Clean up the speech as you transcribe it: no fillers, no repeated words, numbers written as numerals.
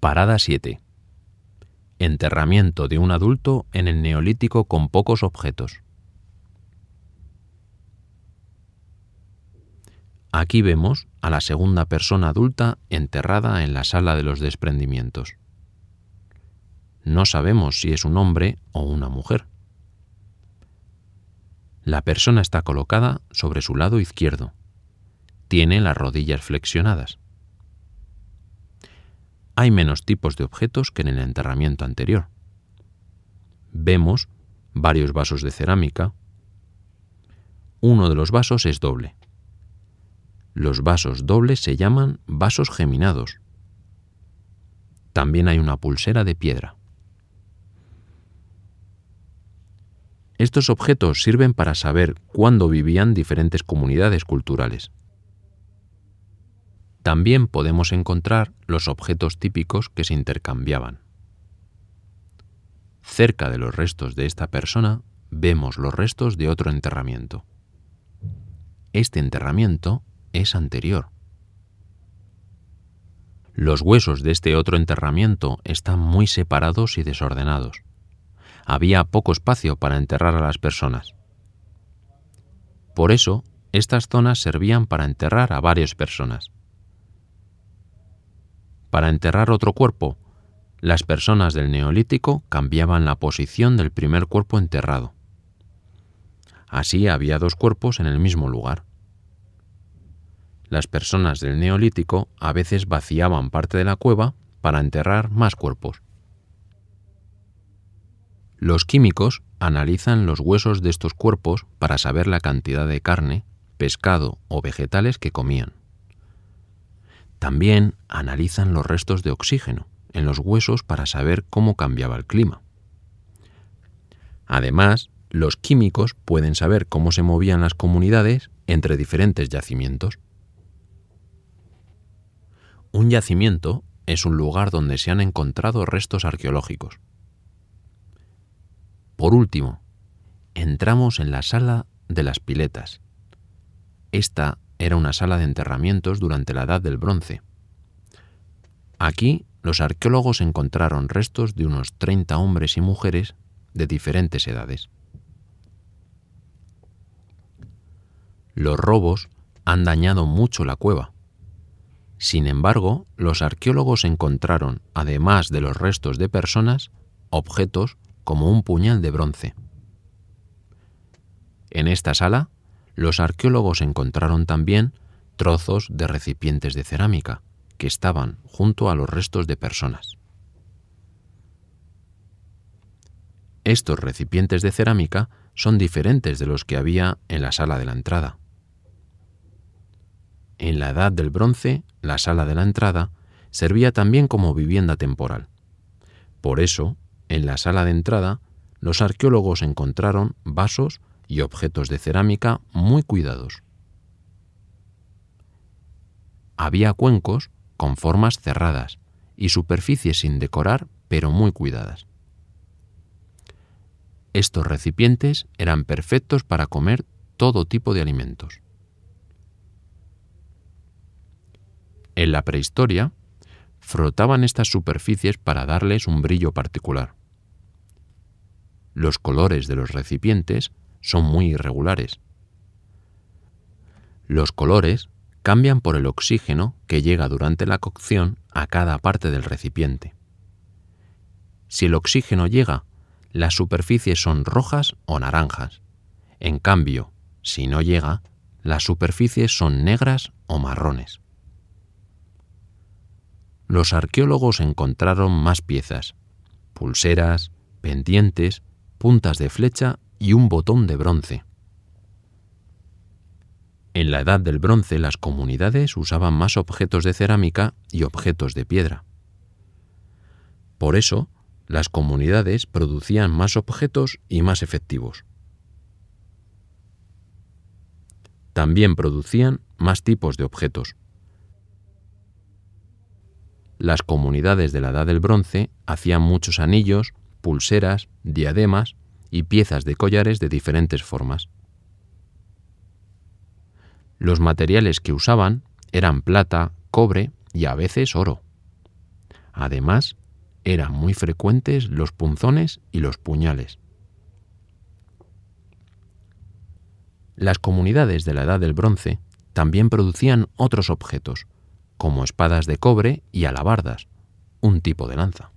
Parada 7. Enterramiento de un adulto en el Neolítico con pocos objetos. Aquí vemos a la segunda persona adulta enterrada en la sala de los desprendimientos. No sabemos si es un hombre o una mujer. La persona está colocada sobre su lado izquierdo. Tiene las rodillas flexionadas. Hay menos tipos de objetos que en el enterramiento anterior. Vemos varios vasos de cerámica. Uno de los vasos es doble. Los vasos dobles se llaman vasos geminados. También hay una pulsera de piedra. Estos objetos sirven para saber cuándo vivían diferentes comunidades culturales. También podemos encontrar los objetos típicos que se intercambiaban. Cerca de los restos de esta persona vemos los restos de otro enterramiento. Este enterramiento es anterior. Los huesos de este otro enterramiento están muy separados y desordenados. Había poco espacio para enterrar a las personas. Por eso, estas zonas servían para enterrar a varias personas. Para enterrar otro cuerpo, las personas del Neolítico cambiaban la posición del primer cuerpo enterrado. Así había dos cuerpos en el mismo lugar. Las personas del Neolítico a veces vaciaban parte de la cueva para enterrar más cuerpos. Los químicos analizan los huesos de estos cuerpos para saber la cantidad de carne, pescado o vegetales que comían. También analizan los restos de oxígeno en los huesos para saber cómo cambiaba el clima. Además, los químicos pueden saber cómo se movían las comunidades entre diferentes yacimientos. Un yacimiento es un lugar donde se han encontrado restos arqueológicos. Por último, entramos en la sala de las piletas. Esta era una sala de enterramientos durante la Edad del Bronce. Aquí, los arqueólogos encontraron restos de unos 30 hombres y mujeres de diferentes edades. Los robos han dañado mucho la cueva. Sin embargo, los arqueólogos encontraron, además de los restos de personas, objetos como un puñal de bronce. En esta sala, los arqueólogos encontraron también trozos de recipientes de cerámica que estaban junto a los restos de personas. Estos recipientes de cerámica son diferentes de los que había en la sala de la entrada. En la Edad del Bronce, la sala de la entrada servía también como vivienda temporal. Por eso, en la sala de entrada, los arqueólogos encontraron vasos y objetos de cerámica muy cuidados. Había cuencos con formas cerradas y superficies sin decorar, pero muy cuidadas. Estos recipientes eran perfectos para comer todo tipo de alimentos. En la prehistoria, frotaban estas superficies para darles un brillo particular. Los colores de los recipientes son muy irregulares. Los colores cambian por el oxígeno que llega durante la cocción a cada parte del recipiente. Si el oxígeno llega, las superficies son rojas o naranjas. En cambio, si no llega, las superficies son negras o marrones. Los arqueólogos encontraron más piezas: pulseras, pendientes, puntas de flecha y un botón de bronce. En la Edad del Bronce, las comunidades usaban más objetos de cerámica y objetos de piedra. Por eso, las comunidades producían más objetos y más efectivos. También producían más tipos de objetos. Las comunidades de la Edad del Bronce hacían muchos anillos, pulseras, diademas y piezas de collares de diferentes formas. Los materiales que usaban eran plata, cobre y a veces oro. Además, eran muy frecuentes los punzones y los puñales. Las comunidades de la Edad del Bronce también producían otros objetos, como espadas de cobre y alabardas, un tipo de lanza.